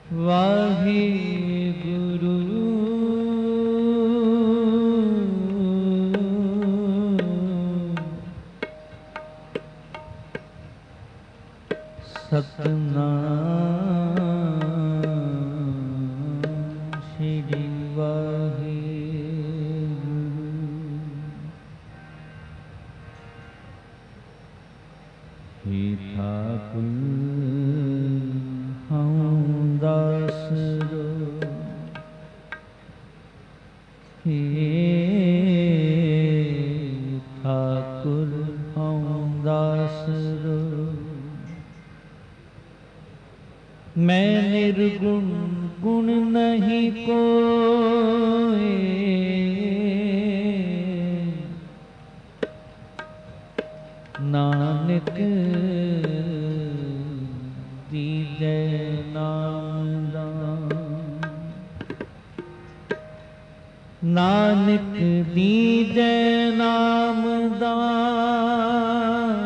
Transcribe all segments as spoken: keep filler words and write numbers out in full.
वाहे गुरु सतनाम श्री वाहे हे ठाकुर दासरो हे ठाकुर हम दासरो मैं निर्गुण गुण नहीं कोई नानक दीजे नाम दान नानक दीजे नाम दान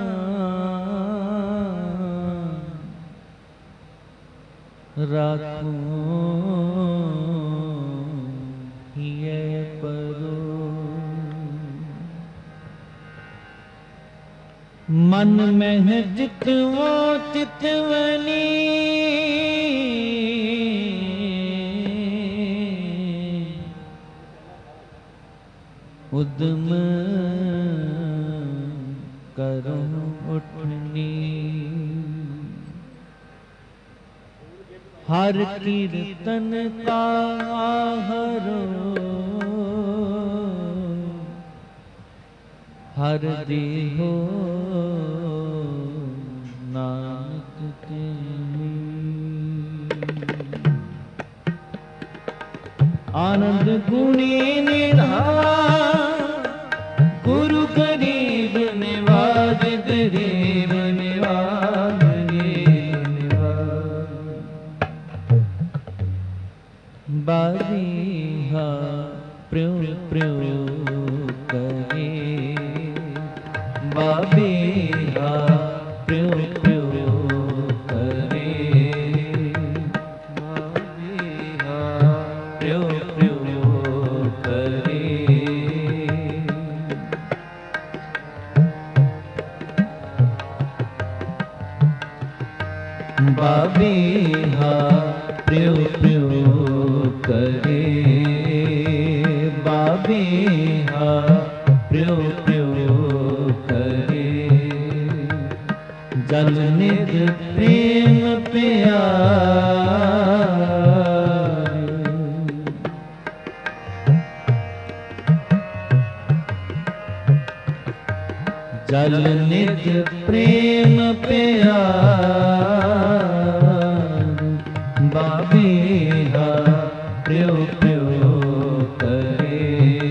राखूं हिये परो मन में जितवो चितवनी उद्यम करूं उठनी हर कीर्तन का हरो हर देहो नानक के आनंद गुणी निधान गुरु गरीब निवाज गरीब निवाज बारिहा प्र्यो प्र्यो करे बाबिहा प्र्यो प्र्यो करे बाबिहा प्र्यो प्र्यो करे बाबिहा प्र्यो प्र्यो करे बाबिहा प्र्यो प्र्यो करे जल निध प्रेम प्यार जल निध प्रेम प्यार बाबिहा प्र्यो प्र्यो करे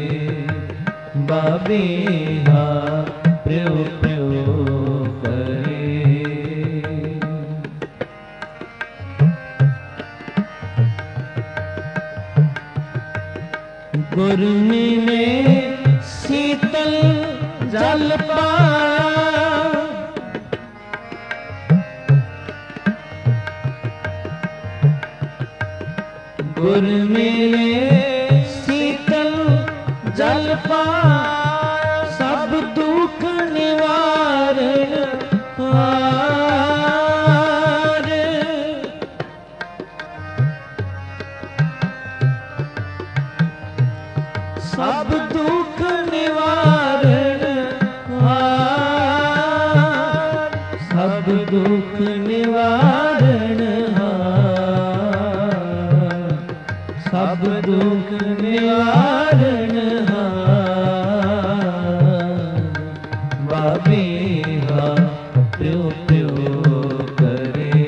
बाबिहा प्र्यो प्र्यो करे गुर मिले शीतल जल पाया गुर मिले शीतल जल पाया सब दुख निवारण हार सब दुख निवारण हार सब दुख निवारण सब दुख निवारण बाबिहा प्र्यो प्र्यो करे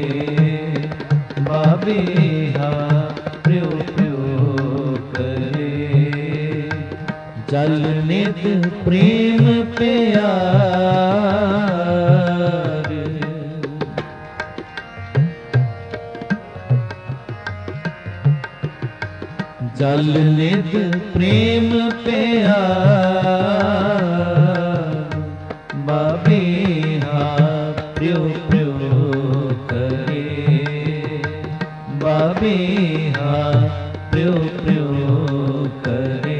बाबिहा प्र्यो प्र्यो करे जल निध प्रेम प्यार जल निध प्रेम प्यार बाबिहा प्र्यो प्र्यो करे बाबेहा प्यो प्यो करे।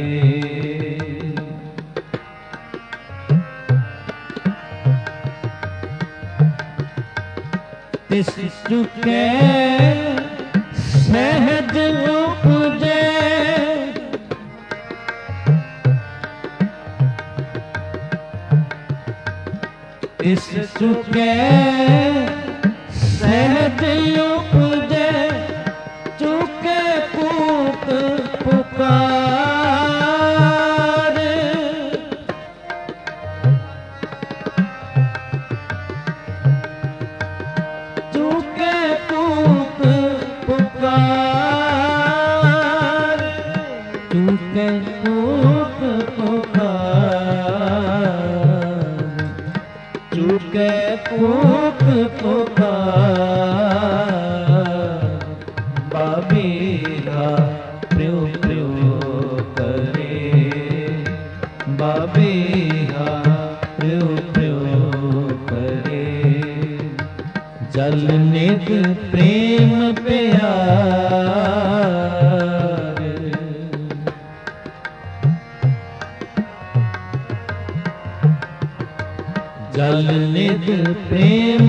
तिस चुके सहज उपजे तिस चुके सहज उपजे चुके पूत पुकार। चुके पूत पुकार चुके पूत पुकार चुके पूत पुकार। बाबेहा प्यो प्यो करे। बाबेहा प्यो प्यो करे। जल निध प्रेम प्यार। जल निध प्रेम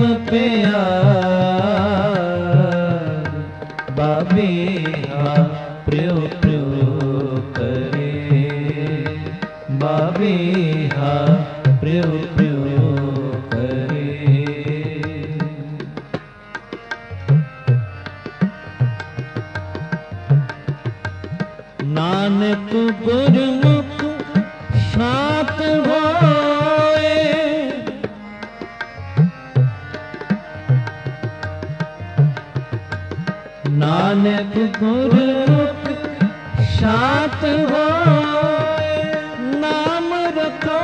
प्यार। बाबेहा प्यो प्यो करे। बाबेहा प्यो प्यो करे। नानक गुरमुख सात होए। नानक गुरमुख सात होए। नाम रखो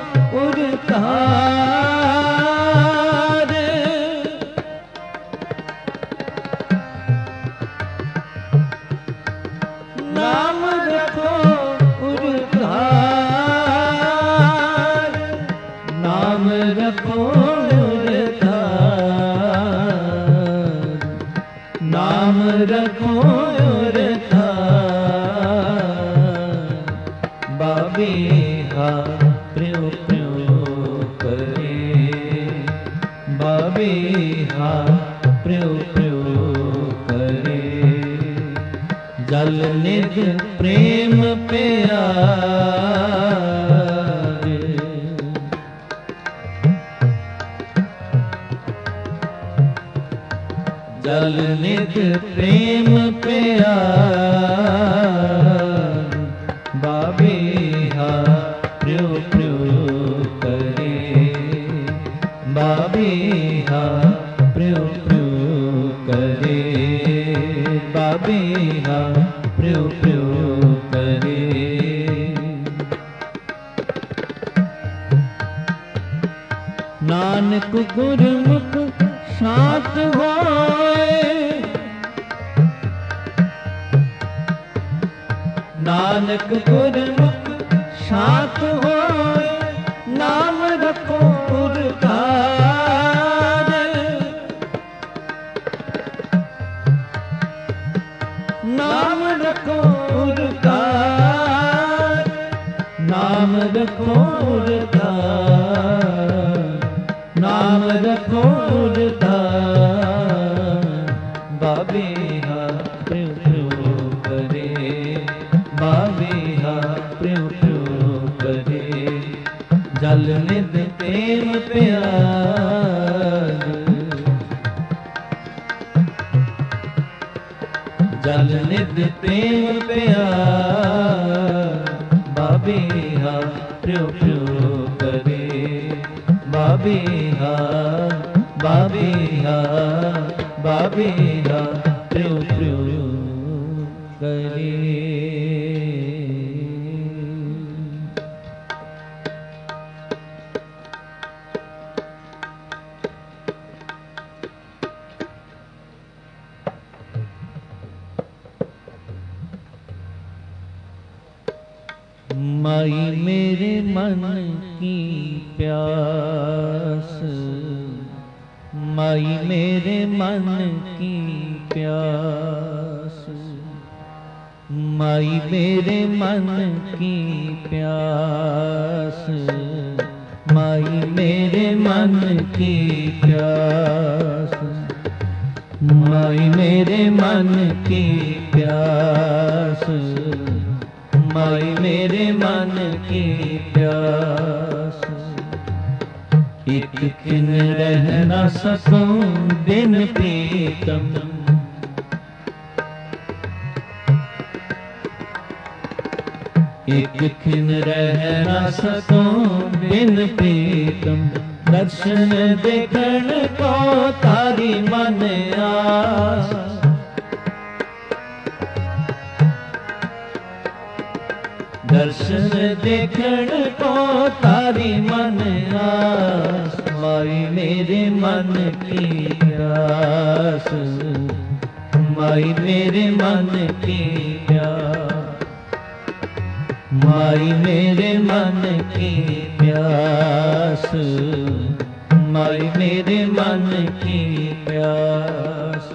उरतार। नाम रखो उरतार। नाम रखो उरतार। नाम रखो उरतार। बाबेहा प्यो प्यो करे। बाबेहा प्यो प्यो करे। जल निध प्रेम प्यार। जल निध प्रेम प्यार। बाबेहा प्यो प्यो करे। बाबेहा प्यो प्यो करे। बाबेहा प्यो प्यो करे। नानक गुरमुख सात होए। नानक गुरमुख सात होए। नाम रखो उरतार। नाम रखो उरतार। नाम रखो उरतार। नाम रखो उरतार। बाबेहा प्यो प्यो करे। बाबेहा प्यो प्यो करे। जल निध प्रेम प्यार। जल निध प्रेम प्यार। बाबेहा प्यो प्यो करे। बाबेहा बाबेहा बाबेहा प्यो प्यो करे। माई मेरे मन की प्यास। माई मेरे मन की प्यास। माई मेरे मन की प्यास, माई मेरे मन की प्यास, माई मेरे मन की प्यास, माई मेरे मन की प्यास। एक खिन रह न सकूं बिन प्रीतम, एक खिन रह न सकूं बिन प्रीतम। दर्शन देखण को तारी मन आस, दर्शन देखण को तारी मन आस। माई मेरे मन की प्यास, माई मेरे मन की प्यास, माई मेरे मन की प्यास, माई मेरे मन की प्यास।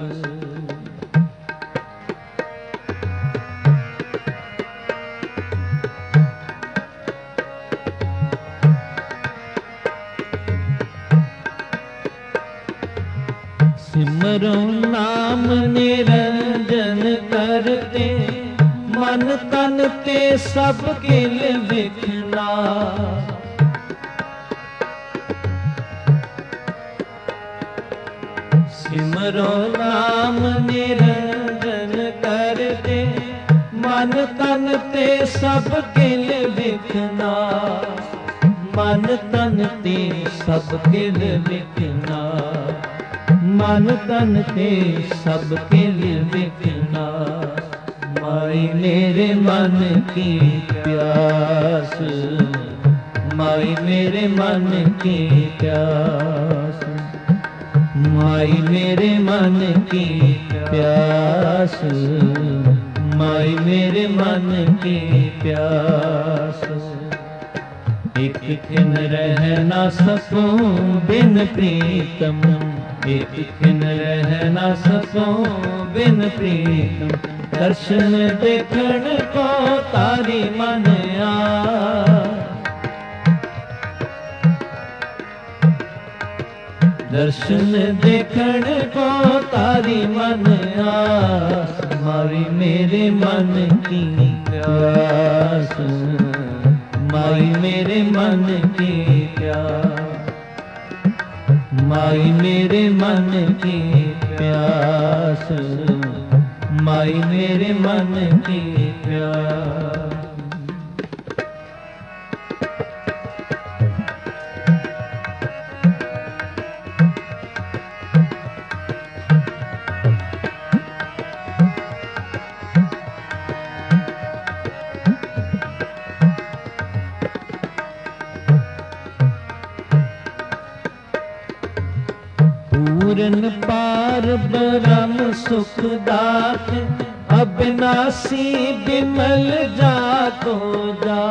सिमरो नाम निरंजन करते, मन तन ते सब किल विखना। सिमरो नाम निरंजन करते, मन तन ते सब किल विखना। मन तन ते सब किल विखना, मन तन ते सब किल विखना। माई मेरे मन की प्यास, माई मेरे मन की प्यास, माई मेरे मन की प्यास, माई मेरे मन की प्यास। एक खिन रह न सकूं बिन प्रीतम, एक खिन रह न सकूं बिन प्रीतम। दर्शन देखण को तारी मन आस, दर्शन देखण को तारी मन आस। माई मेरे मन की प्यास, माई मेरे मन की प्यास, माई मेरे मन की प्यास, माई मेरे मन की प्यास। पूरन पार ब्रह्म सुख दात, अविनाशी बिमल जातो जा।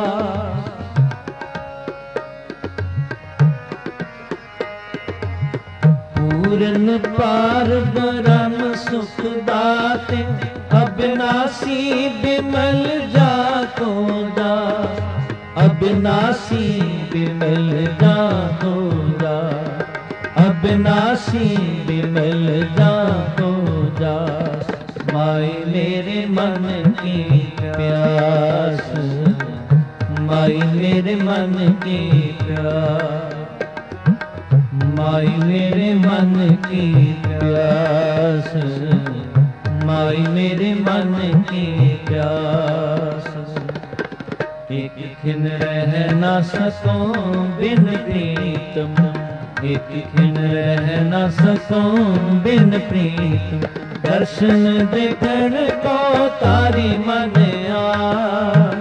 पूरन पार ब्रह्म सुख दाते, अविनाशी बिमल जातो जा। अविनाशी बिमल जातो जा, अविनाशी बिमल जातो जा। माई मेरे मन की प्यास, माई मेरे मन की प्यास, माई मेरे मन की प्यास, माई मेरे मन की प्यास। एक खिन रह न सकूं बिन प्रीतम, एक खिन रह न सकूं बिन प्रीतम। दर्शन देखण को तारी मन आस,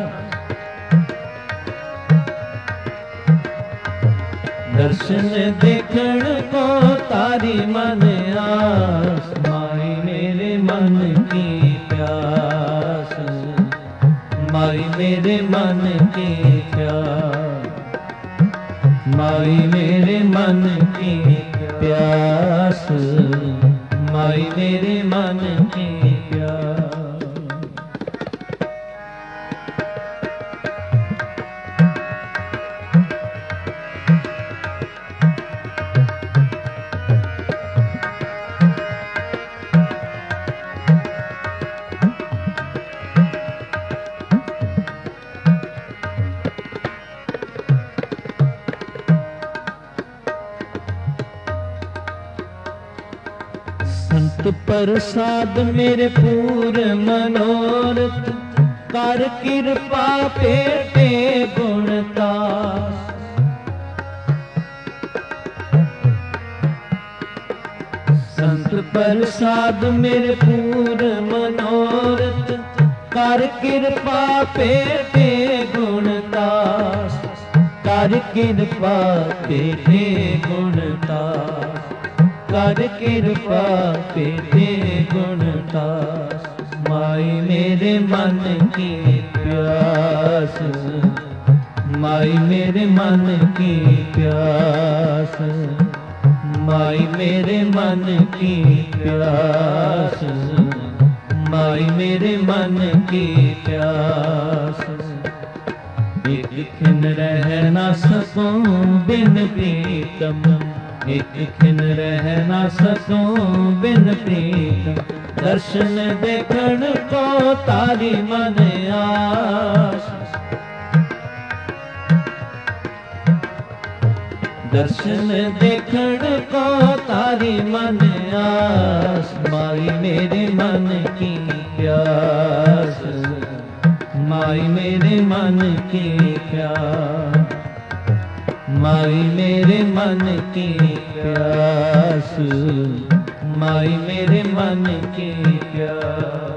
दर्शन देखण को तारी मन आस। माई मेरे मन की प्यास, माई मेरे मन की प्यास, माई मेरे मन की प्यास, माई मेरे मन की प्यास। प्रसाद मेरे पूर मनोरथ, कर कृपा पेटे गुणदास। संत प्रसाद मेरे पूर मनोरथ, कर कृपा पेटे गुणदास। कर कृपा पेटे गुणदास, कर कृपा पेटे गुणदास। माई मेरे मन की प्यास, माई मेरे मन की प्यास, माई मेरे मन की प्यास, माई मेरे मन की प्यास। एक खिन रह न सकूं बिन प्रीतम, एक खिन रह न सकूं बिन प्रीतम। दर्शन देखण को तारी मन आस, दर्शन देखण को तारी मन आस। माई मेरे मन की प्यास, माई मेरे मन की प्यास, माई मेरे मन की प्यास, माई मेरे मन की प्यास।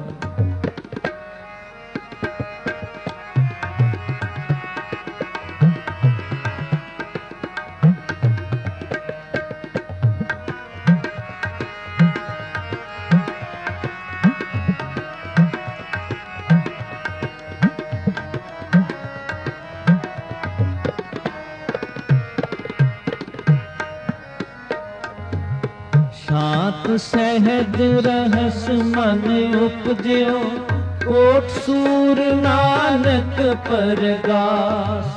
शांत सहज रहस मन उपज्यो, कोट सूर नानक परगास।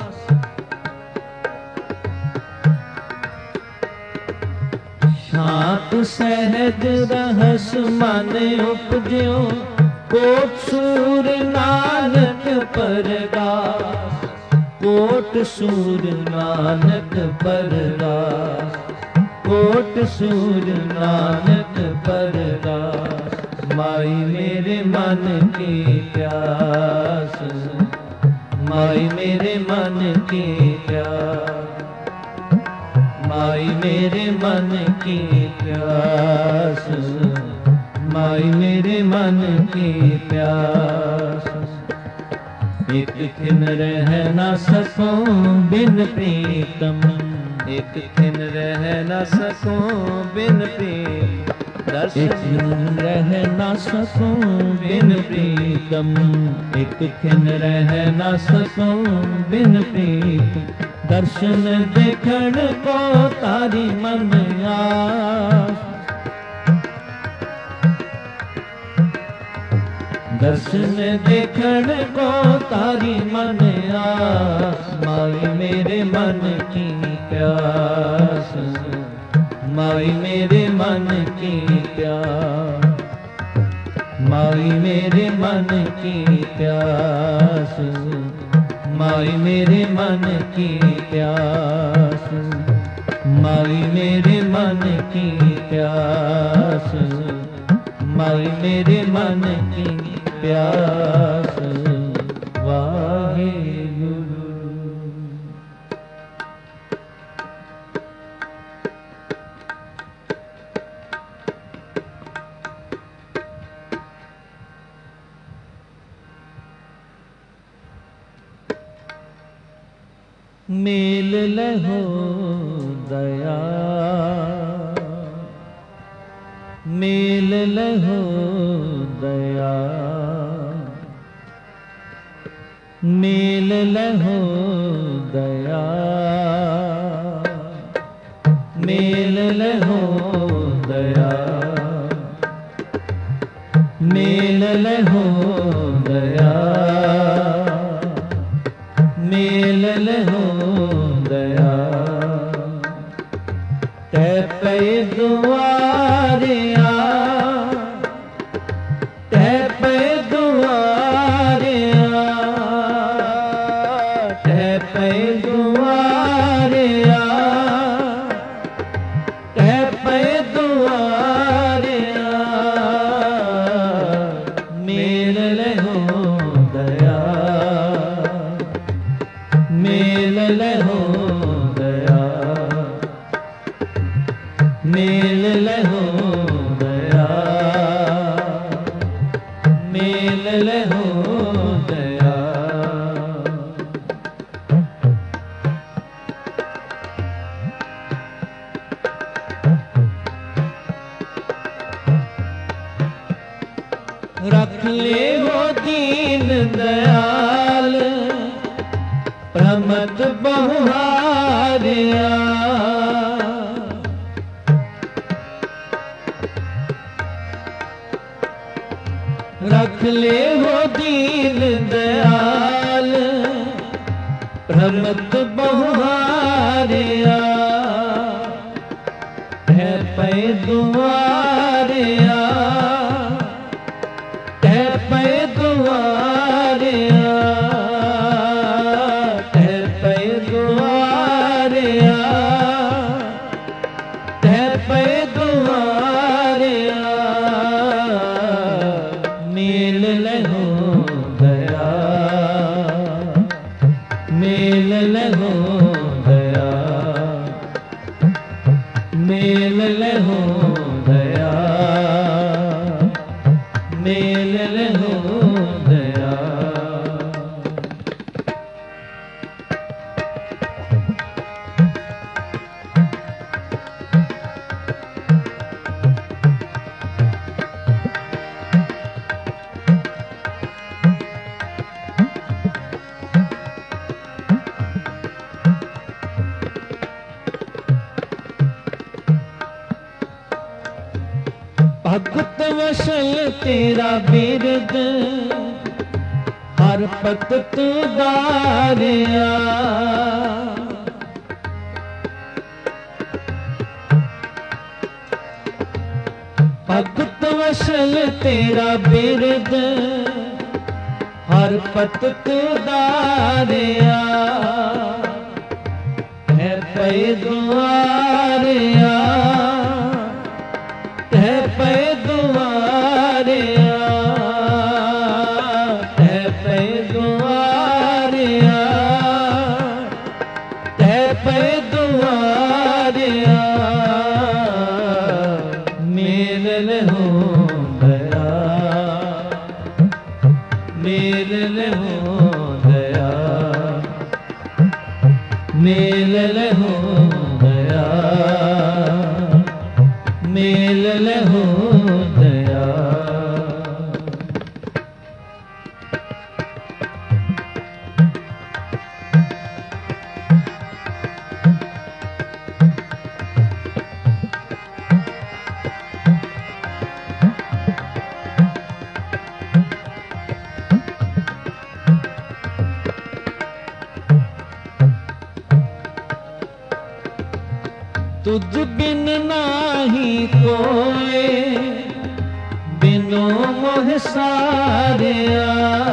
शांत सहज रहस मन उपज्यो, कोट सूर नानक परगास। कोट सूर नानक परगास, कोट सूर नानक परगास। माई मेरे मन की प्यास, माई मेरे मन की प्यास, माई मेरे मन की प्यास, माई मेरे मन की प्यास। एक खिन रह न सकूं बिन प्रीतम, एक खिन रह न सकूं बिन प्रीतम। एक खिन रह न सकूं बिन प्रीतम, एक खिन रह न सकूं बिन प्रीतम। दर्शन देखण को तारी मन आस, दर्शन देखण को तारी मन आस। माई मेरे मन की प्यास, माई मेरे मन की प्यास, माई मेरे मन की प्यास, माई मेरे मन की प्यास, माई मेरे मन की प्यास, माई मेरे मन की प्यास। वाहेगुरु। मेल लहो दया, मेल लहो दया, मेल लहो दया, मेल लहो दया, मेल लहो दया, मेल लहो दया। तै पे दुआरिया, तै पे दुआरिया, तै पे दुआरिया, तै पे दुआरिया। रख ले हो दीन दयाल प्रमद बहुहारिया। रख ले हो दीन दयाल प्रमद बहुहारिया। है पै दुआरिया है पै दुआरिया है पै दुआरिया है पै दुआरिया। मेल लहो दया मेल लहो दया मेल लहो दया मेल लहो दया। भगत वशल तेरा बिरद हर पत तू दारिया। भगत वशल तेरा बिरद हर पत तू दारिया। है पै दुआरिया है पै दुआरिया है पै दुआरिया है पै दुआरिया। मेल लहो दया मेल लहो दया मेल लहो दया मेल लहो दया। तुझ बिन नाही कोई बिनो मोह सारिया।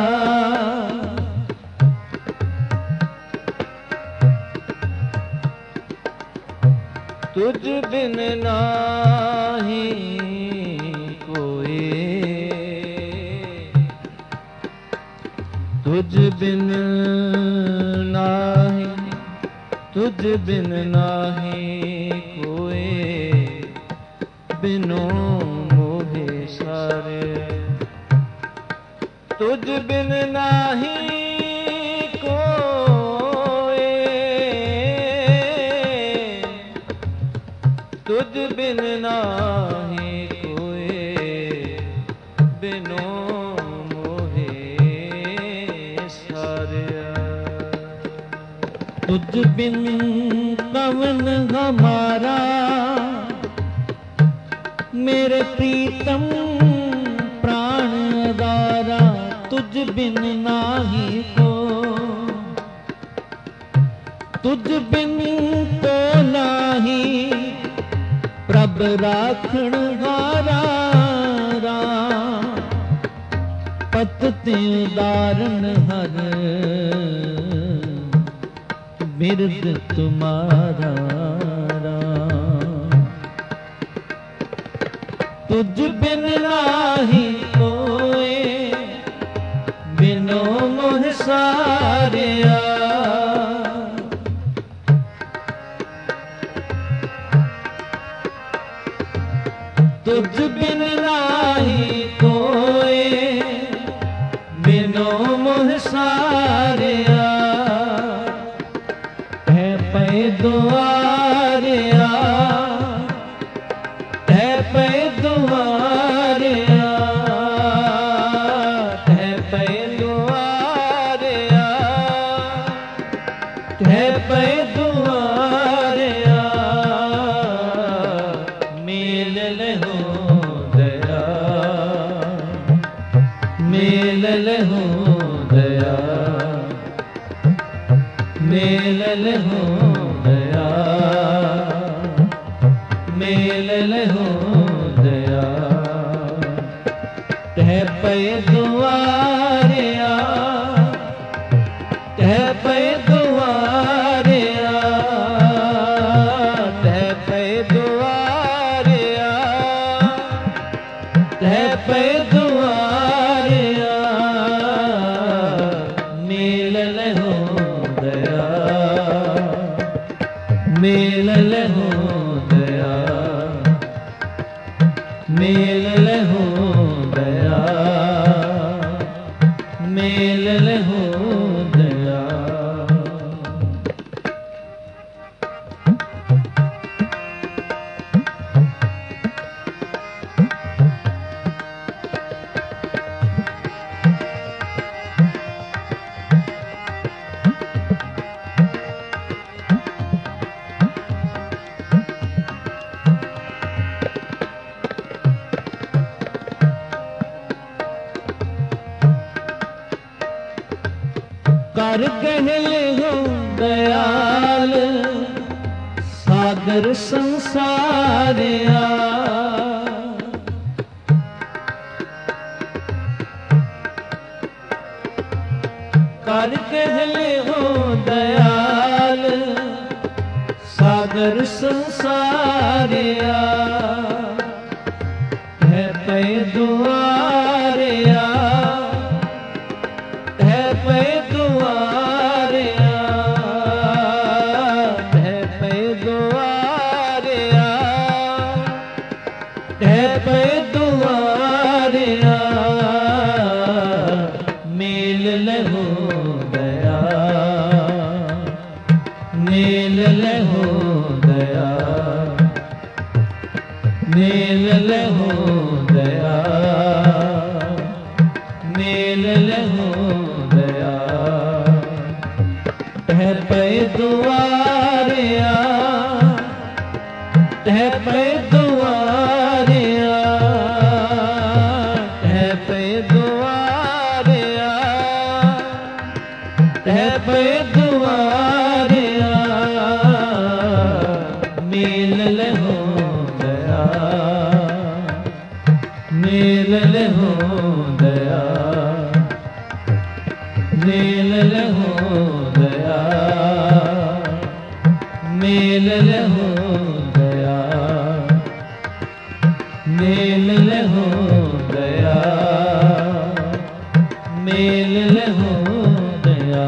तुझ बिन नाही कोई तुझ बिन नाही तुझ बिन नाही बिनो मोहे सारे। तुझ बिन नाही कोई तुझ बिन नाही कोई बिनो मोहे सारे। तुझ बिन कवन हमारा मेरे प्रीतम प्राण दारा। तुझ बिन नाही को तुझ बिन तो नाही प्रभ राखण हारा। पत ते उदारण हर बिरद तुम्हारा। तुझ बिन नाही कोई बिनो मोह सारिया। तुझ बिन नाही कोई बिनो मोह सारिया। है पै दुआरिया है पै दुआरिया मेल लहो दया, मेल लहो दया, मेल लहो दया। तह पे दुआरिया, तह पे दुआरिया, तह पे दुआरिया, तह पे दुआरिया। मेल लहो दया, मेल लहो दया, मेल लहो दया, मेल लहो दया। कर कहल हो दयाल सागर संसारिया। कर कहल हो दयाल सागर संसारिया। है पे दुआरिया, है पे दुआरिया, है पे दुआरिया, है पे दुआरिया। मेल लहो दया, मेल लहो दया, मेल लहो दया, मेल लहो दया। तह पे दुआरिया, तह पे दुआरिया, तह पे दुआरिया, तह पे दुआरिया। मेल लहो दया, मेल लहो दया, मेल लहो दया, मेल लहो दया, मेल लहो दया, मेल लहो दया।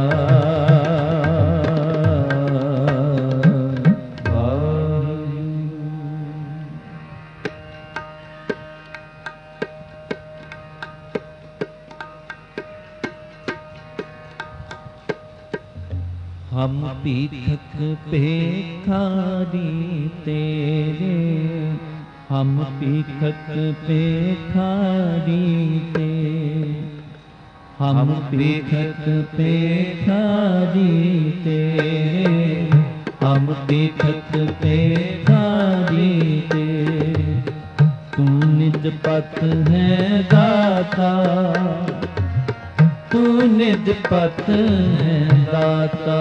हम पीठक पेखारी तेरे, हम पीठक पेखारी तेरे, हम पीठक पेखारी तेरे, हम पीठक पेखारी तेरे। तू निज पथ है दाता, तू निज पथ है दाता,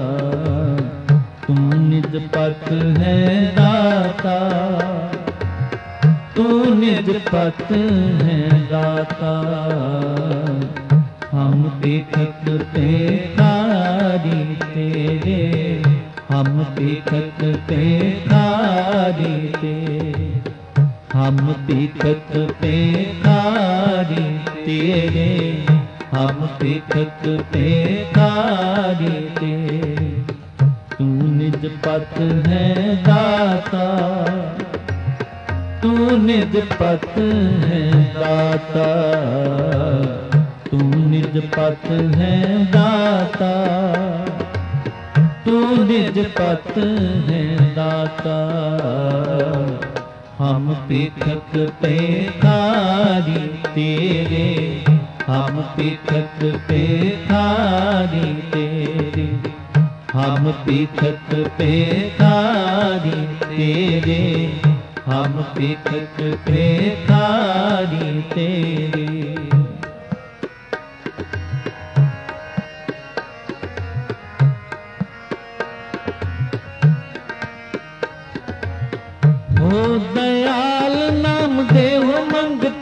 तू निज पथ है दाता, तू निज पथ है दाता। हम पीठक पेखारी तेरे, हम पीठक पेखारी तेरे, हम पीठक पेखारी तेरे, हम पीठक पेखारी तेरे। तू निज पथ है दाता, तू निज पथ है दाता, तू निज पथ है दाता, तू निज पथ है दाता। हम पीठक पेखारी तेरे, हम पीठक पेखारी तेरे, हम पीठक पेखारी तेरे, हम पीठक पेखारी तेरे।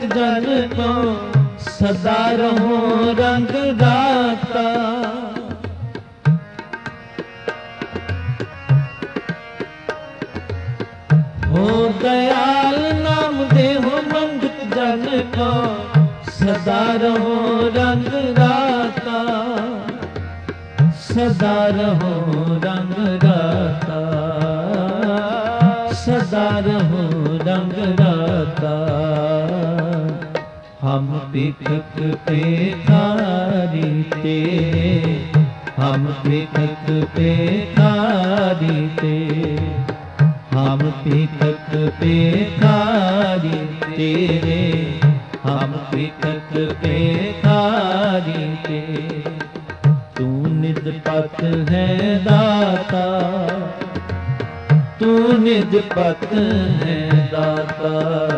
जन को सदा रहो रंग दाता। हो दयाल नाम देहो मंगत जन को सदा रहो रंग दाता। सदा रहो रंग दाता, सदा रहो रंग दाता। हम भिखक भिखारी तेरे, हम भिखक भिखारी तेरे, हम भिखक भिखारी तेरे, हम भिखक भिखारी तेरे। तू निज पत है दाता, तू निज पत है दाता,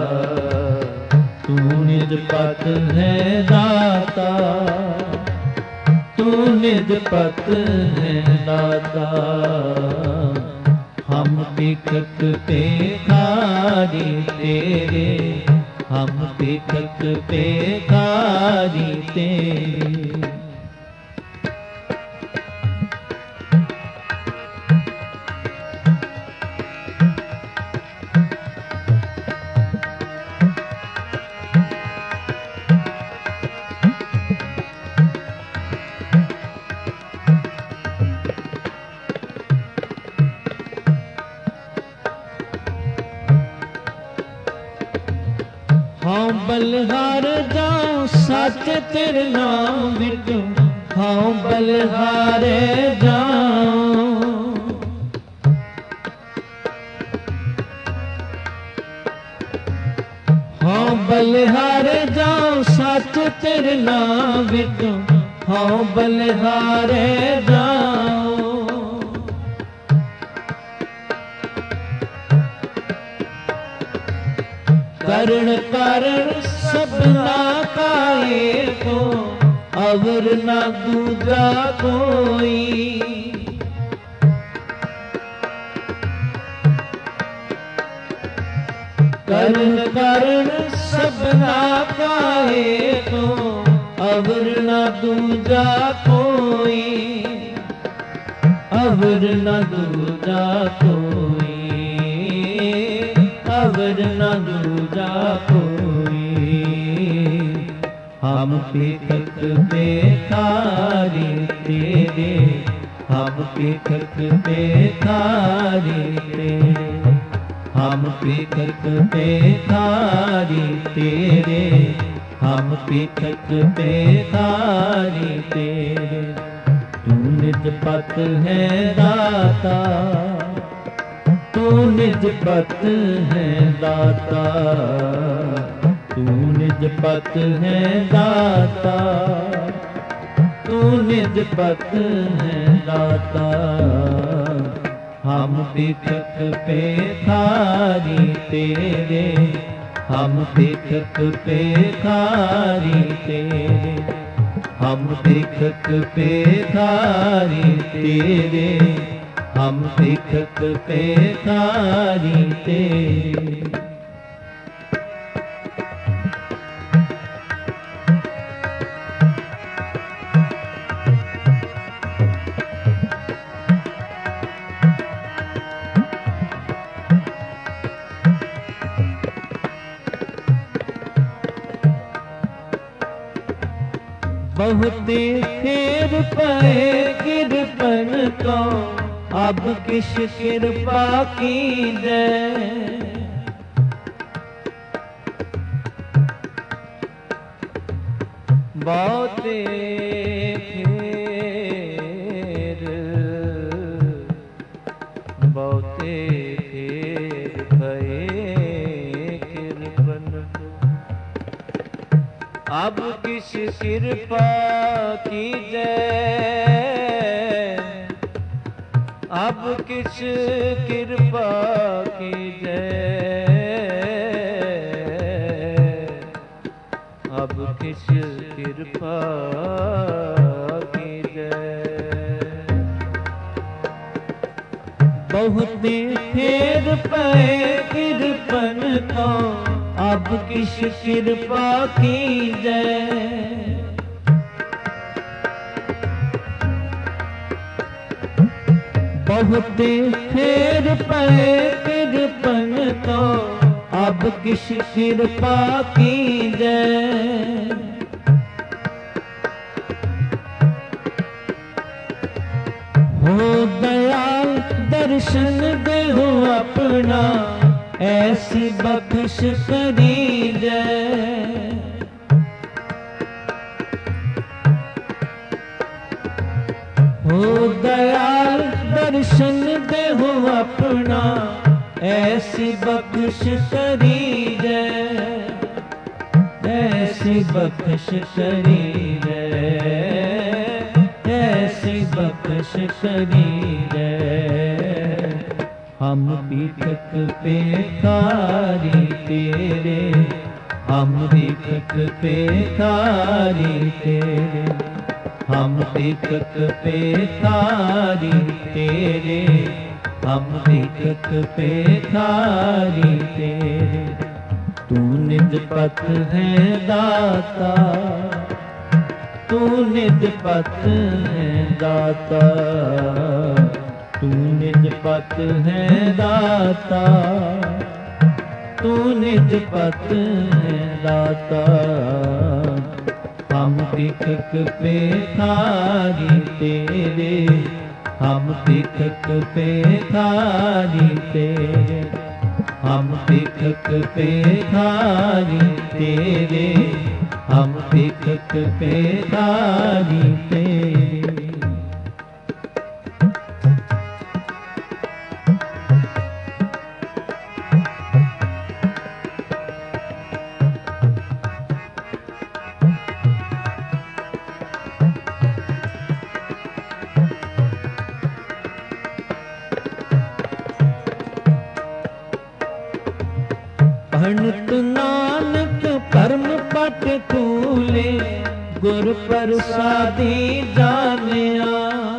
तू निज पत है दाता, तू निज पत है दाता। हम भिखक भिखारी तेरे, हम भिखक भिखारी तेरे। हाँ बलिहार जाऊं सच तेरे नाम बिटू, हाँ बलिहारे जाऊं। हाँ बलिहारे जाऊं सच तेरे नाम बिटू, हाँ बलिहारे जाऊं। करण कारण सबना काए को, अवर न दूजा कोई। करण कारण सबना काए को, अवर न दूजा कोई, अवर न दूजा कोई, अवर न दूजा कोई। हम भिखक भिखारी तेरे, हम भिखक भिखारी तेरे, हम भिखक भिखारी तेरे, हम भिखक भिखारी तेरे। तू निज पत है दाता, तू निज पत है दाता, तू निज पत है दाता, तू निज पत है दाता। हम भिखक भिखारी तेरे, हम भिखक भिखारी तेरे, हम भिखक भिखारी तेरे, हम भिखक भिखारी तेरे। बहुते फेर पाए कृपन को, अब किस कृपा कीजै। बहुते फेर, बहुते फेर पाए कृपन को, अब किस कृपा कीजै। अब किस कृपा कीजै, अब किस कृपा कीजै। बहुते फेर पाए कृपन को, अब किस कृपा कीजै। बहुते फेर पए कृपन तो अब किस कृपा कीजै। हो दयाल दर्शन देहो अपना ऐसी बख्श करीजै। हो दयाल दर्शन देहो अपना ऐसी बख्श करीजै। ऐसी बख्श करीजै। ऐसी बख्श करीजै। हम पीठक पेखारी तेरे, हम पीठक पेखारी तेरे, हम पीठक पेखारी तेरे, हम पीठक पेखारी तेरे। तू निज पथ है दाता, तू निज पथ है दाता, तू निज पथ है दाता, तू निज पथ है दाता। हम पीठक पेखारी तेरे, हम पीठक पेखारी तेरे, हम पीठक पेखारी तेरे, हम पीठक पेखारी तेरे। भणत नानक परम पट तूले, गुर प्रसादी जानिया।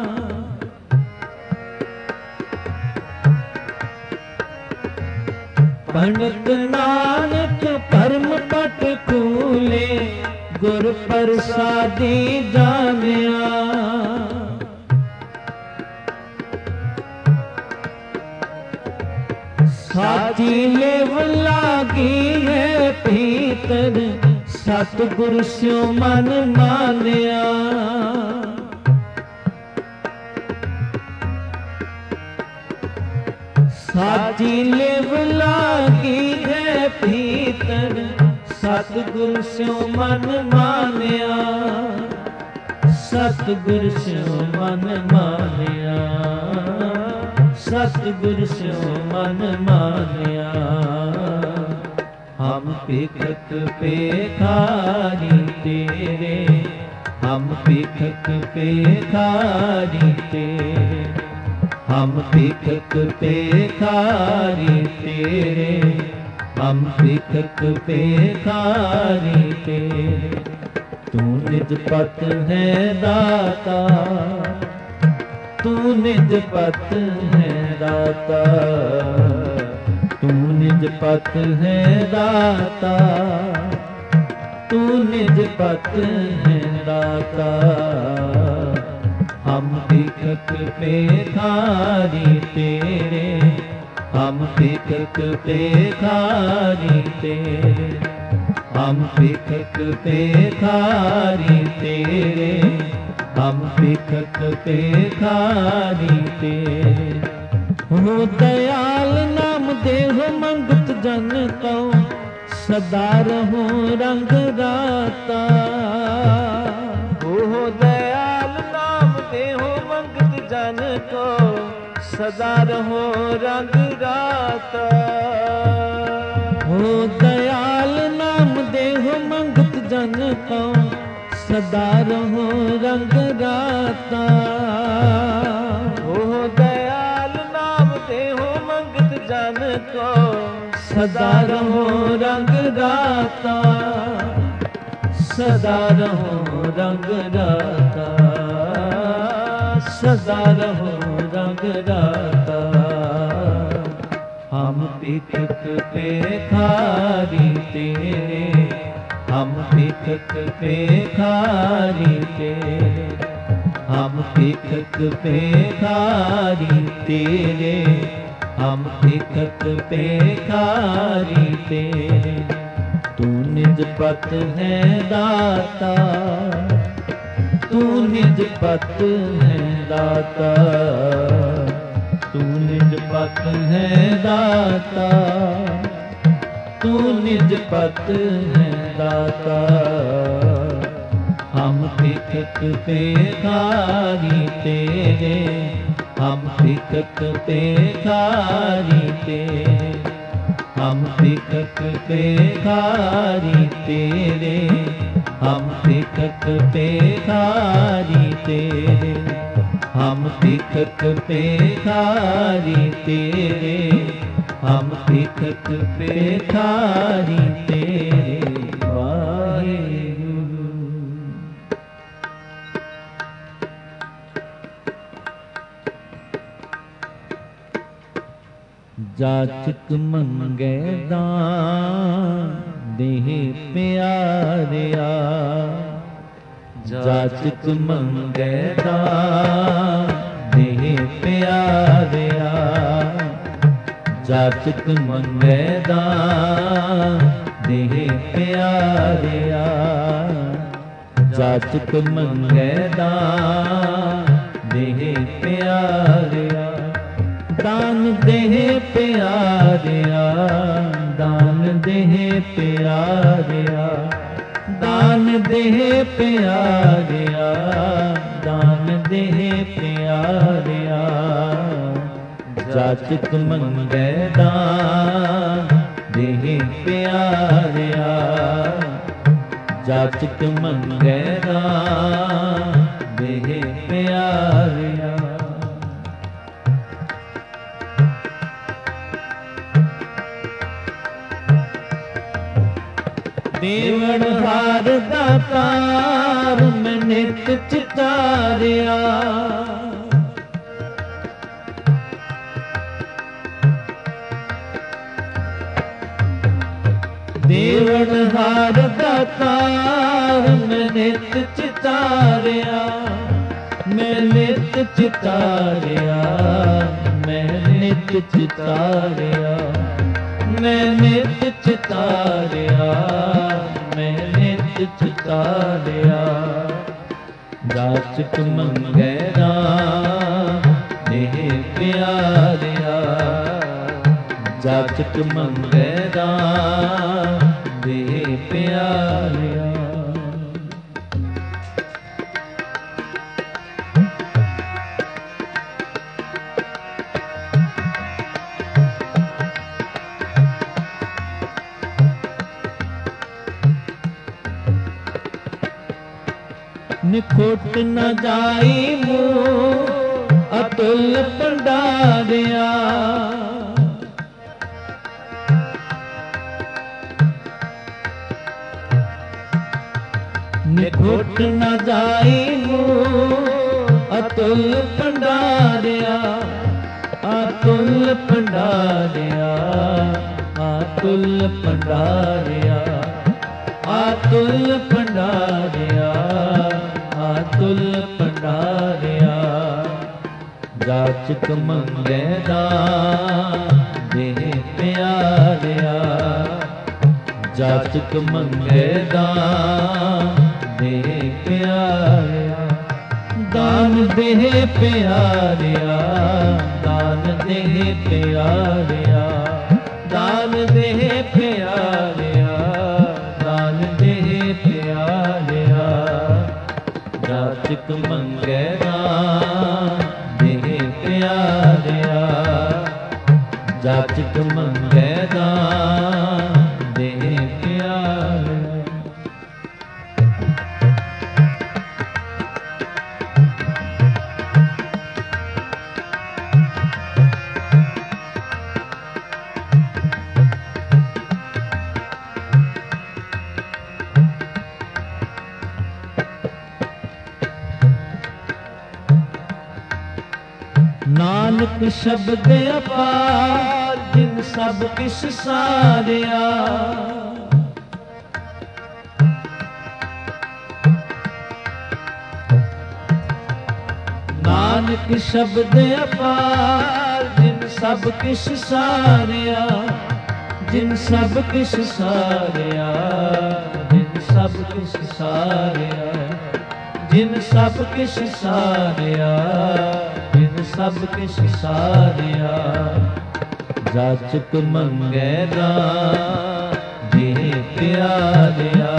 भणत नानक परम पट तूले, गुर प्रसादी जानिया। साची लेव लागी है भीतर, सतगुर स्यो मन मानिया। साची लेव लागी है भीतर, सतगुर स्यो मन मानिया। सतगुर स्यो मन मानिया, सतगुर स्यो मन मानिया। हम पीठक पेखारी तेरे, हम पीठक पेखारी तेरे, हम पीठक पेखारी तेरे, हम पीठक पेखारी तेरे। तू निज पथ है दाता, तू निज पथ है दाता, तू निज पथ है दाता, तू निज पथ है दाता। हम पीठक पेखारी तेरे, हम पीठक पेखारी तेरे, हम पीठक पेखारी तेरे, हम पीठक पेखारी तेरे। हो दयाल नाम देहो मंगत जन को, सदा रहो रंग राता। हो दयाल नाम देहो मंगत जन को, सदा रहो रंग राता। हो दयाल नाम देहो मंगत जन को, सदा रहो रंग राता। हो दयाल नाम देहो मंगत जन को, सदा रहो रंग राता, सदा रहो रंग राता, सदा रहो रंग राता। हम भिखक भिखारी तेरे, हम भिखक भिखारी तेरे, हम भिखक भिखारी तेरे, हम भिखक भिखारी तेरे। तू निज पत है दाता, तू निज पत है दाता, तू निज पत है दाता, तू निज पत है दाता। हम भिखक भिखारी तेरे, हम भिखक भिखारी तेरे, हम भिखक भिखारी तेरे, हम भिखक भिखारी तेरे, हम भिखक भिखारी तेरे, हम भिखक भिखारी तेरे। वाहेगुरु। जाचक मंगे दान देह प्यारिया, जाचक मंगे दान देह प्यारिया, जाचक मंगे दान देह प्यारिया, जाचक मंगे दान देह प्यारिया। दान देह प्यारिया, दान देह प्यारिया, दान देह प्यारिया, दान देह प्यारिया। जाचक मंगे दान देह प्यारिया, जाचक मंगे दान देह प्यारिया। देवण हार दातार मैं नित चितारिया, देवण हार दातार मैं नित चितारिया, मैं नित चितारिया, मैं नित चितारिया, मैं नित चितारिया, मैं नित चितारिया। जाचक मंगे दान देह प्यारिया, जाचक मंगे दान देह प्यारिया। निखुट न जाई मुँह अतुल भंडारिया, निखुट न जाई मुँह अतुल भंडारिया, अतुल भंडारिया, अतुल भंडारिया, अतुल भंडारिया, अतुल भंडारिया। जाचक मंगे दान देह प्यारिया, जाचक मंगे दान देह प्यारिया। दान देह प्यारिया, दान देह प्यारिया, दान देह प्यारिया, दान देह प्यारिया। जाचक मंगे दान देह प्यारिया, जाचक मंगे दान देह प्यारिया। नानक शब्द अपार जिन ਜਿਨ ਸਭ ਕਿਛ ਸਾਰਿਆ। ਨਾਨਕ ਸ਼ਬਦ ਅਪਾਰ ਜਿਨ ਸਭ ਕਿਛ ਸਾਰਿਆ। ਜਿਨ ਸਭ ਕਿਛ ਸਾਰਿਆ, ਜਿਨ ਸਭ ਕਿਛ ਸਾਰਿਆ, ਜਿਨ ਸਭ ਕਿਛ ਸਾਰਿਆ, ਜਿਨ ਸਭ ਕਿਛ ਸਾਰਿਆ। ਜਾਚਕ ਮੰਗੈ ਦਾਨ ਦੇ ਪਿਆਰਿਆ।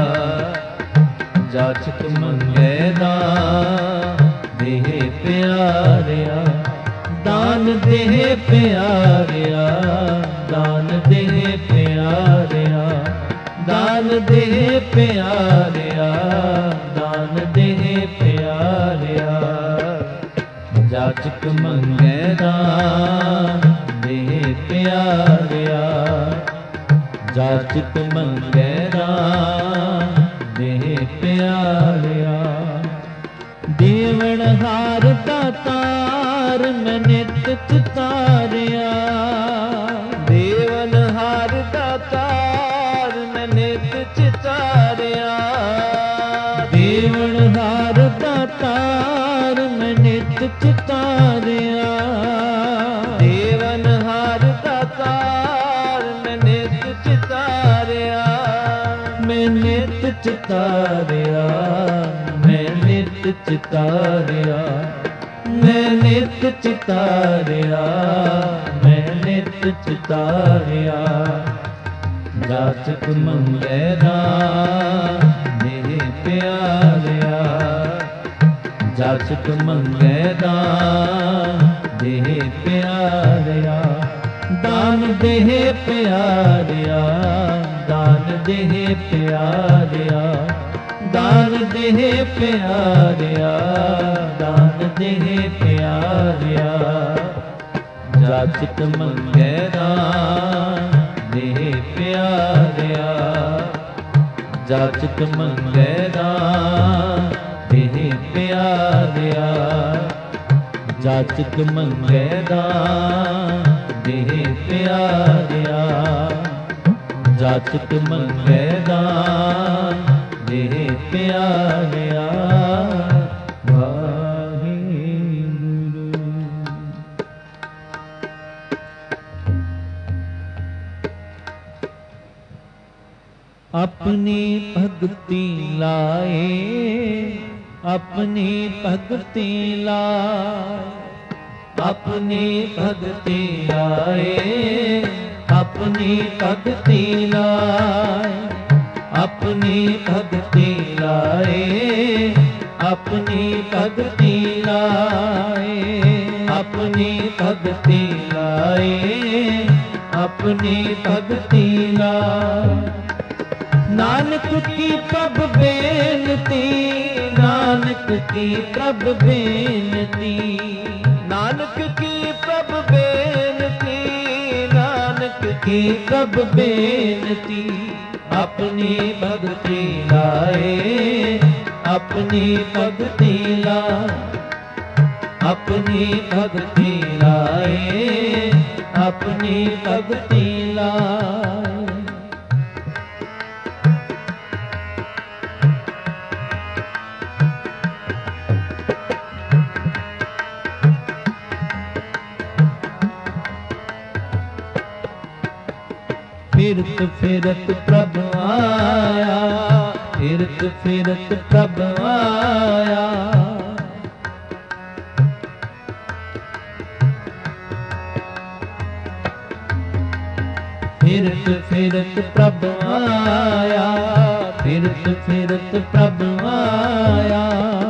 ਜਾਚਕ ਮੰਗੈ ਦਾਨ ਦੇ ਪਿਆਰਿਆ। ਦਾਨ ਦੇ ਪਿਆਰਿਆ, ਦਾਨ ਦੇ ਪਿਆਰਿਆ, ਦਾਨ ਦੇ ਪਿਆਰਿਆ, ਦਾਨ ਦੇ ਪਿਆਰਿਆ। ਜਾਚਕ ਮੰਗੈ ਦਾਨ ਦੇ ਪਿਆਰਿਆ। ਜਾਚਕ ਮੰਗੈ ਦਾਨ ਦੇ ਪਿਆਰਿਆ। ਦੇਵਨ ਹਾਰ ਦਾਤਾਰ ਮੈਂ ਨਿਤ ਚਿਤਾਰਿਆ। ਦੇਵਨ ਹਾਰ ਦਾਤਾਰ ਮੈਂ ਨਿਤ ਚਿਤਾਰਿਆ। ਦੇਵਨ ਹਾਰ ਦਾਤਾਰ ਮੈਂ ਨਿਤ ਚਿਤਾਰਿਆ। ਦੇਵਨ ਹਾਰ ਦਾਤਾਰ ਮੈਂ ਨਿਤ ਚਿਤਾਰਿਆ। ਮੈਂ ਨਿਤ ਚਿਤਾਰਿਆ, ਮੈਂ ਨਿਤ ਚਿਤਾਰਿਆ, ਮੈਂ ਨਿਤ ਚਿਤਾਰਿਆ, ਮੈਂ ਨਿਤ ਚਿਤਾਰਿਆ। ਜਾਚਕ ਮੰਗੈ ਦਾਨ ਦੇ ਪਿਆਰਿਆ। ਜਾਚਕ ਮੰਗੈ ਦਾਨ ਦੇ ਪਿਆਰਿਆ। ਦਾਨ ਦੇ ਪਿਆਰਿਆ, ਦਾਨ ਦੇ ਪਿਆਰਿਆ, ਦਾਨ ਦੇ ਪਿਆਰਿਆ, ਦਾਨ ਦੇ ਪਿਆਰਿਆ। ਜਾਚਕ ਮੰਗੈ ਦਾਨ ਦੇ ਪਿਆਰਿਆ। ਜਾਚਕ ਮੰਗੈ ਦਾਨ ਦੇ ਪਿਆਰਿਆ। ਜਾਚਕ ਮੰਗੈ ਦਾਨ ਦੇ ਪਿਆਰਿਆ। ਜਾਚਕ ਮੰਗੈ ਦਾਨ ਦੇ ਪਿਆਰਿਆ। ਵਾਹਿਗੁਰੂ। ਆਪਣੀ ਭਗਤੀ ਲਾਏ, ਆਪਣੀ ਭਗਤੀ ਲਾਏ, ਆਪਣੀ ਭਗਤੀ ਲਾਏ, ਆਪਣੀ ਭਗਤੀ ਲਾਏ, ਆਪਣੀ ਭਗਤੀ ਲਾਏ, ਆਪਣੀ ਭਗਤੀ ਲਾਏ, ਆਪਣੀ ਭਗਤੀ ਲਾਏ, ਆਪਣੀ ਭਗਤੀ ਲਾਏ। ਨਾਨਕ ਕੀ ਪ੍ਰਭ ਬੇਨਤੀ, ਨਾਨਕ ਕੀ ਪ੍ਰਭ ਬੇਨਤੀ, ਨਾਨਕ ਕੀ ਪ੍ਰਭ ਬੇਨਤੀ, ਨਾਨਕ ਕੀ ਪ੍ਰਭ ਬੇਨਤੀ। ਆਪਣੀ ਭਗਤੀ ਲਾਏ, ਆਪਣੀ ਭਗਤੀ ਲਾਏ, ਆਪਣੀ ਭਗਤੀ ਲਾਏ, ਆਪਣੀ ਭਗਤੀ ਲਾਏ। ਫਿਰਤ ਫਿਰਤ ਪ੍ਰਭ ਆਇਆ, ਫਿਰਤ ਫਿਰਤ ਪ੍ਰਭ ਆਇਆ। ਫਿਰਤ ਫਿਰਤ ਪ੍ਰਭ ਆਇਆ, ਫਿਰਤ ਫਿਰਤ ਪ੍ਰਭ ਆਇਆ।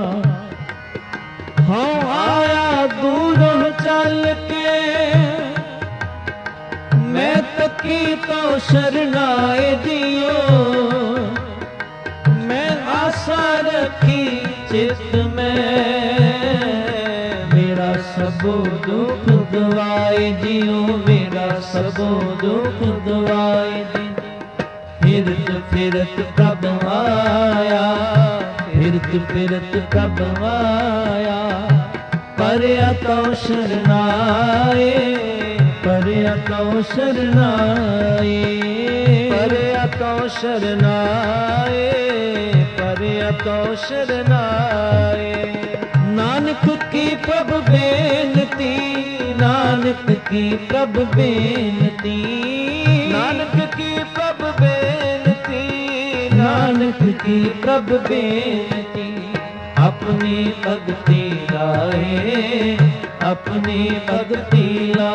ਹਾਂ ਆਇਆ ਦੂਰੋਂ ਚੱਲ ਕੇ, ਮੈਂ ਤਕੀ ਤੋ ਸ਼ਰਨਾਏ ਦਿਓ। ਮੈਂ ਆਸਾ ਰੱਖੀ ਚਿਤ ਮੈਂ, ਮੇਰਾ ਸਭੋ ਦੁਖ ਦਵਾਏ ਦਿਓ, ਮੇਰਾ ਸਭੋ ਦੁਖ ਦਵਾਏ ਦਿਓ। ਫਿਰਤ ਫਿਰਤ ਪ੍ਰਭ ਆਇਆ, ਫਿਰਤ ਫਿਰਤ ਪ੍ਰਭ ਆਇਆ। ਪਰਿਆ ਤੋ ਸ਼ਰਨਾਏ, ਪਰ ਪਰਿਆ ਕਉ ਸ਼ਰਨਾਏ, ਪਰਿਆ ਕਉ ਸ਼ਰਨਾਏ, ਪਰਿਆ ਕਉ ਸ਼ਰਨਾਏ। ਨਾਨਕ ਕੀ ਪ੍ਰਭ ਬੇਨਤੀ, ਨਾਨਕ ਕੀ ਪ੍ਰਭ ਬੇਨਤੀ, ਨਾਨਕ ਕੀ ਪ੍ਰਭ ਬੇਨਤੀ, ਨਾਨਕ ਕੀ ਪ੍ਰਭ ਬੇਨਤੀ। ਆਪਣੀ ਭਗਤੀ ਲਾਏ, ਆਪਣੀ ਭਗਤੀ ਲਾ,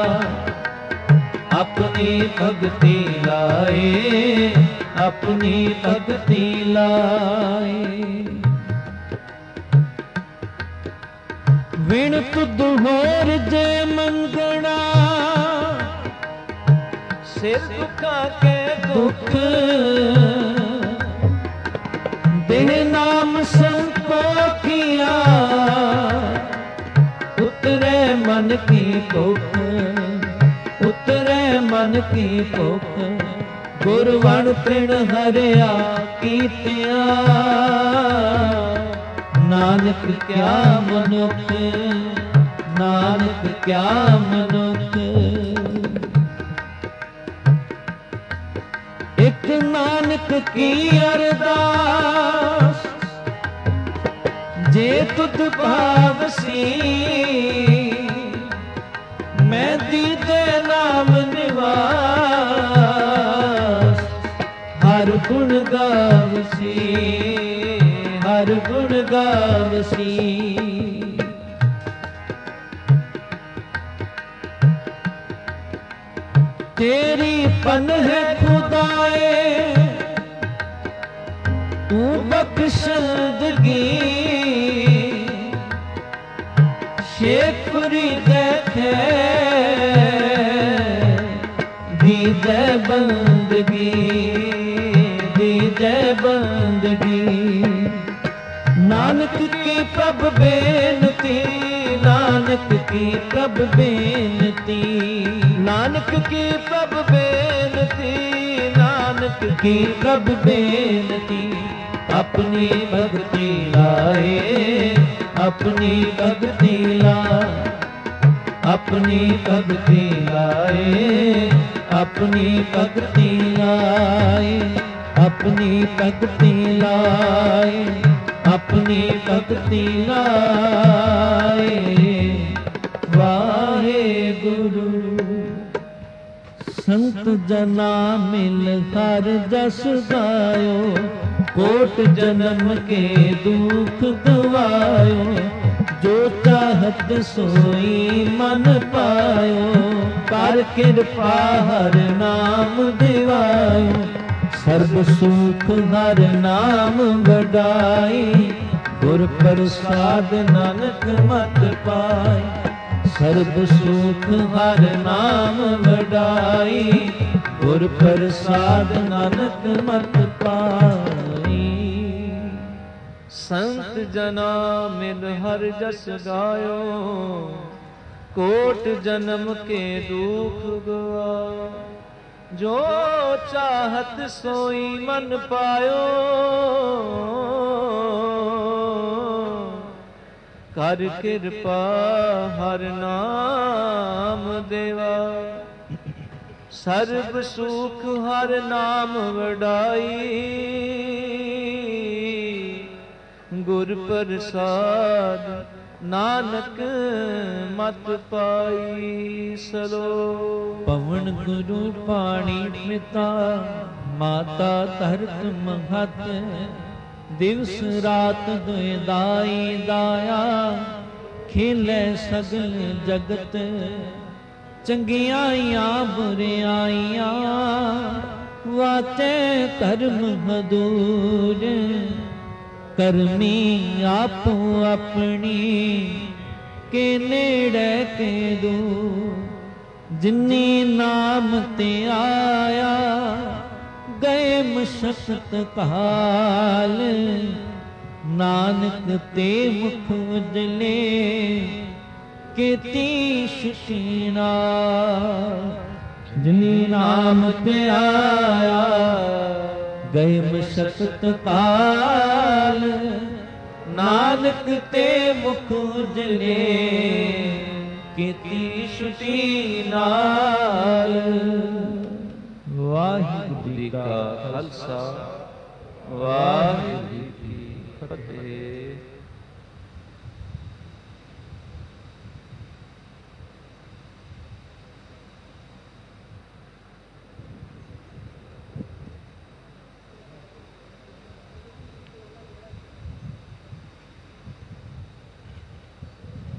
ਆਪਣੀ ਭਗਤੀ ਲਾਏ, ਆਪਣੀ ਭਗਤੀ ਲਾਏ। ਵਿਣ ਤੁਧ ਹੋਰ ਜੇ ਮੰਗਣਾ, ਸਿਰ ਦੁਖਾਂ ਕੇ ਦੁਖ, ਦੇਹ ਨਾਮ ਸੰਤੋਖੀਆ, ਉਤਰੇ ਮਨ ਕੀ ਭੁਖ, ਉਤਰੇ ਮਨ ਕੀ ਭੁਖ। ਗੁਰਵਣ ਤ੍ਰਿਣ ਹਰਿਆ ਕੀਤਿਆ, ਨਾਨਕ ਕਿਆ ਮਨੁੱਖ, ਨਾਨਕ ਕਿਆ ਮਨੁੱਖ। ਇਕ ਨਾਨਕ ਕੀ ਅਰਦਾਸ, ਜੇ ਤੁਧ ਭਾਵਸੀ, ਮੈਂ ਦੀਦੇ ਨਾਮ ਨਿਵਾਸ, ਹਰ ਗੁਣ ਗਾਵਸੀ, ਹਰ ਗੁਣ ਗਾਵਸੀ। ਤੇਰੀ ਪਨਹ ਖੁਦਾਏ, ਤੂੰ ਬਖਸ਼ਦਗੀ, ਸ਼ੇਖੁਰੀ ਦੇਖੇ ਦੀਜੈ ਬੰਦਗੀ, ਦੀਜੈ ਬੰਦਗੀ। ਨਾਨਕ ਕੀ ਪ੍ਰਭ ਬੇਨਤੀ, ਨਾਨਕ ਕੀ ਪ੍ਰਭ ਬੇਨਤੀ, ਨਾਨਕ ਕੀ ਪ੍ਰਭ ਬੇਨਤੀ, ਨਾਨਕ ਕੀ ਪ੍ਰਭ ਬੇਨਤੀ। ਆਪਣੀ ਭਗਤੀ ਲਾਏ, ਆਪਣੀ ਭਗਤੀ ਲਾ, ਆਪਣੀ ਭਗਤੀ ਲਾਏ, ਆਪਣੀ ਭਗਤੀ ਲਾਏ, ਆਪਣੀ ਭਗਤੀ ਲਾਏ, ਆਪਣੀ ਭਗਤੀ ਲਾਏ। ਵਾਹਿਗੁਰੂ। ਸੰਤ ਜਨਾ ਮਿਲ ਹਰ ਜਸ ਗਾਇਓ, ਕੋਟ ਜਨਮ ਕੇ ਦੁਖ ਗਵਾਇਓ, ਜੋ ਚਾਹਤ ਸੋਈ ਮਨ ਪਾਇਓ, ਕਰ ਕਿਰਪਾ ਹਰ ਨਾਮ ਦਿਵਾਇਓ, ਸਰਬ ਸੁਖ ਹਰ ਨਾਮ ਵਡਾਈ, ਗੁਰ ਪ੍ਰਸਾਦ ਨਾਨਕ ਮਤ ਪਾਈ, ਸਰਬ ਸੁਖ ਹਰ ਨਾਮ ਵਡਾਈ, ਗੁਰ ਪ੍ਰਸਾਦ ਨਾਨਕ ਮਤ ਪਾਈ। ਸੰਤ ਜਨਾ ਮਿਲ ਹਰ ਜਸ ਗਾਇਓ, ਕੋਟ ਜਨਮ ਕੇ ਦੁਖ ਗਵਾਇਓ, ਜੋ ਚਾਹਤ ਸੋਈ ਮਨ ਪਾਇਓ, ਕਰ ਕਿਰਪਾ ਹਰ ਨਾਮ ਦੇਵਾ, ਸਰਬ ਸੁਖ ਹਰ ਨਾਮ ਵਡਾਈ, ਗੁਰ ਪ੍ਰਸਾਦ ਨਾਨਕ ਮਤ ਪਾਈ। ਸਲੋ ਪਵਨ ਗੁਰੂ ਪਾਣੀ ਪਿਤਾ, ਮਾਤਾ ਧਰਤ ਮਹਤ, ਦਿਵਸ ਰਾਤ ਦੁਇ ਦਾਈ ਦਾਇਆ, ਖੇਲੇ ਸਗਲ ਜਗਤ, ਚੰਗਿਆਈਆਂ ਬੁਰਿਆਈਆਂ, ਵਾਚੇ ਧਰਮ ਹਦੂਰ, ਕਰਮੀ ਆਪੋ ਆਪਣੀ, ਕੇ ਨੇੜੇ ਕੇ ਦੂਰ। ਜਿਨੀ ਨਾਮ ਤੇ ਆਇਆ, ਗਏ ਮਸ਼ਕਤ ਕਾਲ, ਨਾਨਕ ਤੇ ਮੁਖ ਉਜਲੇ, ਕੀਤੀ ਸ਼ੁਕੀਨਾ। ਜਿਨੀ ਨਾਮ ਤੇ ਆਇਆ, ਗਏ ਮਸ਼ਕਤ ਕਾਲ, ਨਾਨਕ ਤੇ ਮੁਖ ਉਜਲੇ, ਕੀਤੀ ਛੁਟੀ ਨਾਲ। ਵਾਹਿਗੁਰੂ ਜੀ ਕਾ ਖਾਲਸਾ ਵਾਹਿਗੁਰੂ ਜੀ